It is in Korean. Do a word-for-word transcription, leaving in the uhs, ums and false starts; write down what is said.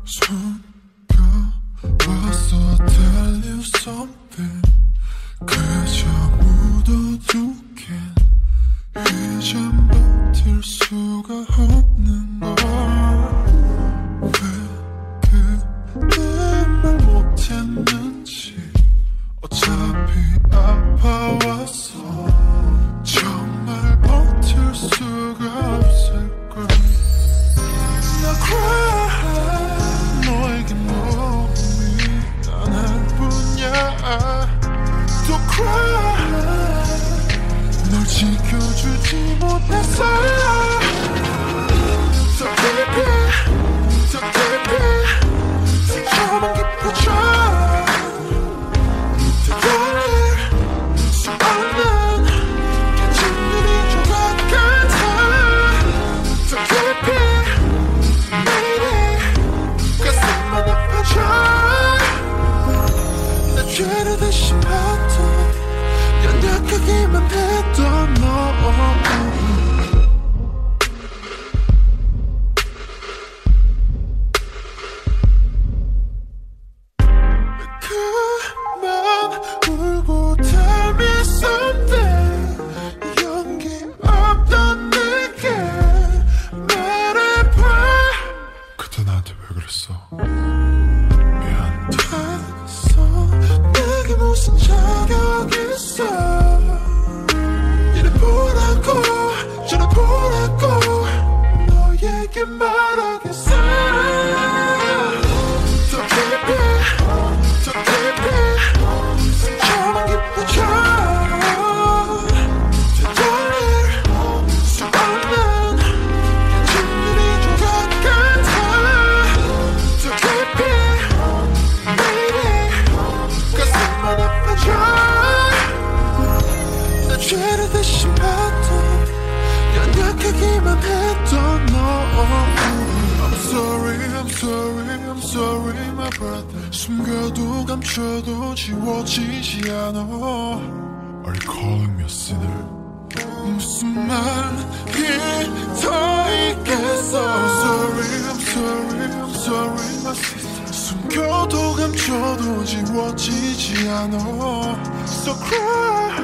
숨겨왔어. I tell you something. 그저 묻어두게 이젠 버틸 수가 없는 걸. 왜 그때 말 못했는지. 어차피 아파왔어. 정말 버틸 수가 없을걸. 나 cry 너에게 몸이 하나뿐이야. 또 cry 널 지켜주지 못했어. 더 깊이 더 깊이 상처만 깊어져. 더 열릴 수 없는 깨진 눈이 조각 같아. 더 깊이 매일이 가슴만 아파져. 나 죄를 대신받던 연약하기만 했던 너. 그만 울고 tell me something. 용기 없던 내게 말해봐. 그때 나한테 왜 그랬어? 미안. 됐어. 내게 무슨 자격 있어. 이래 보라고 저래 보라고 너에게 말하겠어. 더 깊이 더 깊이 상처만 깊어져. 더 열릴 수 없는 깨진 눈이 조각 같아. 더 깊이 매일이 가슴만 아파져. 나 죄를 대신 받던 연약하기만 했던 너. I'm sorry, I'm sorry, I'm sorry my brother. 숨겨도 감춰도 지워지지 않아. Are you calling me a sinner? 무슨 말이 더 있겠어. I'm sorry, I'm sorry, I'm sorry my sister. 숨겨도 감춰도 지워지지 않아. So cry